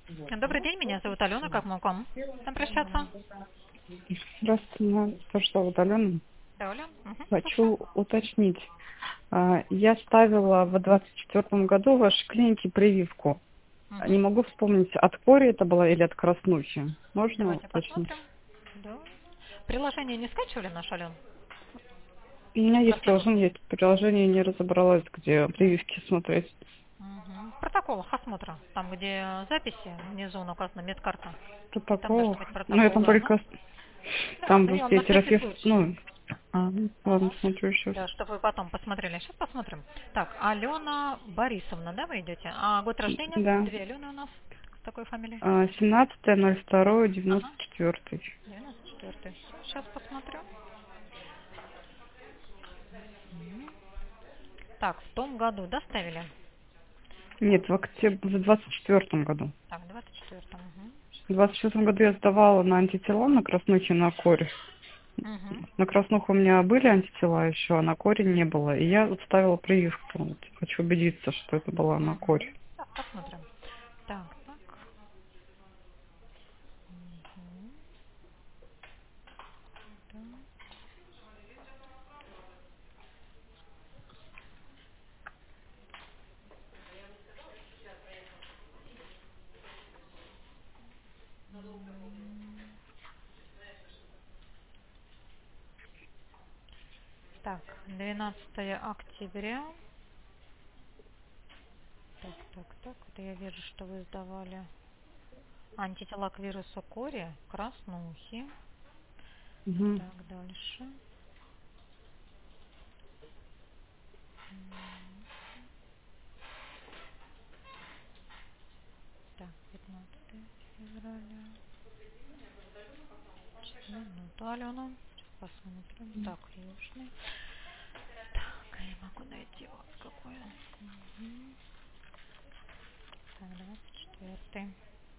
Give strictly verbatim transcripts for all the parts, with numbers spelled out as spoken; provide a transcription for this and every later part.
Добрый день, меня зовут Алена, как могу к вам обращаться? Здравствуйте, меня тоже зовут Алена. Да, Оля? Угу, слушаю. Хочу уточнить. А, Я ставила в двадцать четвертом году в вашей клинике прививку. Угу. Не могу вспомнить, от кори это было или от краснухи. Можно Давайте уточнить? посмотрим. Да. Приложение не скачивали наш, Ален? У меня есть Красногор. приложение, я приложение не разобралась, где прививки смотреть. Угу. В протоколах осмотра, там, где записи, внизу указана медкарта. Там должен Протокол. быть Ну, я протокол, там да. Ну, только... да, Там ну был я вам где на всякий терапевт... случай. Ну, а, ну, ладно, Ага. смотрю еще раз. Да, чтобы вы потом посмотрели. Сейчас посмотрим. Так, Алена Борисовна, да, вы идете? А год рождения? Да. Две Алены у нас с такой фамилией. семнадцатое ноль второе девяносто Ага, четвертый. девяносто четвёртый. Сейчас посмотрю. Так, в том году доставили? Нет, в октябре, в двадцать четвертом году. Так, в двадцать четвёртом. Угу. В двадцать четвертом году я сдавала на антитела на краснухе, на корь. Угу. На краснуху у меня были антитела еще, а на коре не было. И я вот ставила прививку. Вот хочу убедиться, что это была на корь. Угу. Так, посмотрим. Так, так. Угу. Так. Так, двенадцатое октября. Так, так, так. Это я вижу, что вы сдавали антитела к вирусу кори, краснухи. Угу. Так, дальше. Так, пятнадцатое февраля. Минуту, Алена. Сейчас посмотрим. Так, южный. Так, я могу найти вот какой он. Угу. Так, двадцать четвёртый.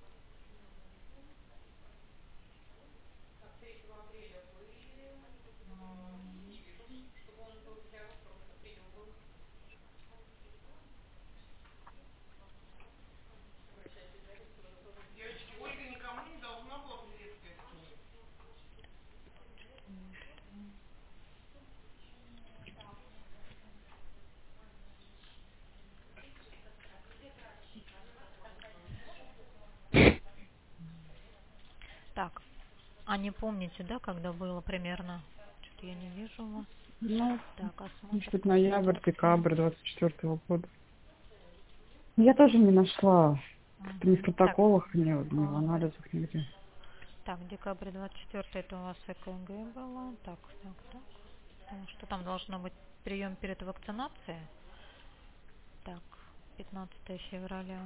Так, а не помните, да, когда было примерно? Что-то я не вижу у вас. Ну, Так, может осмотр быть, ноябрь, последовательный. декабрь двадцать четвертого года. Я тоже не нашла. Как-то ни в Угу. Так, протоколах, ни, ни в ага. анализах, нигде. Так, декабрь двадцать четвёртый это у вас ЭКГ было. Так, так, так. Потому что там должно быть прием перед вакцинацией. Так, пятнадцатое февраля.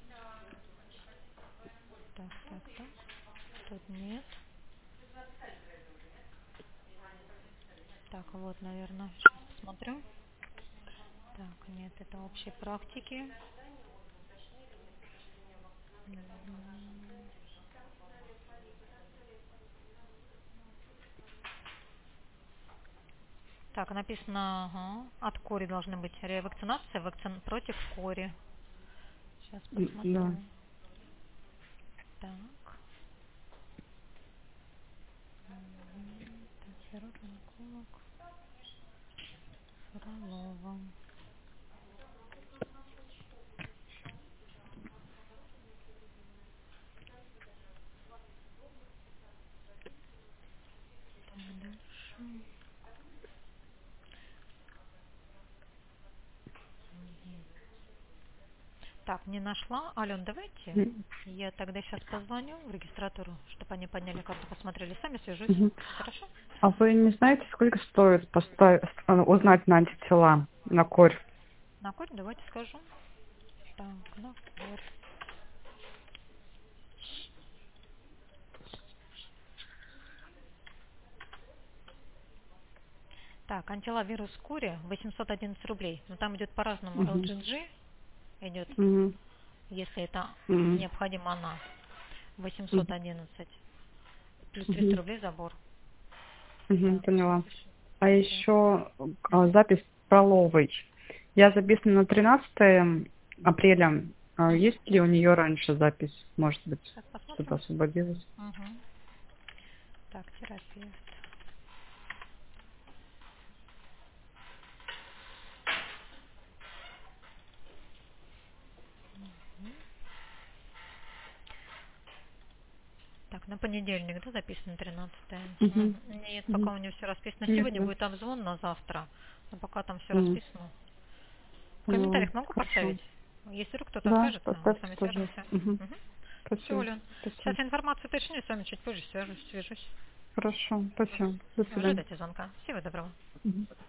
Так, так, так. Тут нет. Так, вот, наверное, сейчас посмотрю. Так, нет, это общей практики. Так, написано, ага, от кори должны быть ревакцинация, вакцин против кори. Сейчас М, Да. посмотрю. Так. Мгм. Так, хирург, онколог, Фролова. Так, дальше. Так, не нашла. Ален, давайте М, я тогда сейчас позвоню в регистратуру, чтобы они подняли карту, посмотрели сами, свяжусь. мгм. Хорошо? А вы не знаете, сколько стоит поставить, узнать на антитела, на корь? На корь давайте скажу. Так, на корь. Так, антилавирус кури восемьсот одиннадцать рублей. Но там идет по-разному. Угу. эл джи джи идет, Угу. если это Угу. необходима она. восемьсот одиннадцать. Плюс триста Угу. рублей забор. Угу. Так, сейчас Поняла. еще. А Так. еще Угу. запись Фроловой. Я записана на тринадцатое апреля. А Мгм. есть ли у нее раньше запись? Может быть, Сейчас что-то посмотрим. освободилось? Мгм. Так, терапевт. Так, на понедельник, да, записано тринадцатое? Угу. Мгм. Нет, Угу. пока у нее все расписано. Нет, Сегодня да. будет обзвон, на завтра. Но пока там все М, расписано. В поняла. комментариях могу Хорошо. поставить? Если вдруг кто-то Да, откажется, мы с поставьте, вами свяжемся. пожалуйста. Угу. Все, Спасибо. Лен. Сейчас Спасибо. я информацию уточню, и с вами чуть позже свяжусь, свяжусь. Хорошо. Спасибо. До свидания. Ожидайте звонка. Всего доброго. Мгм.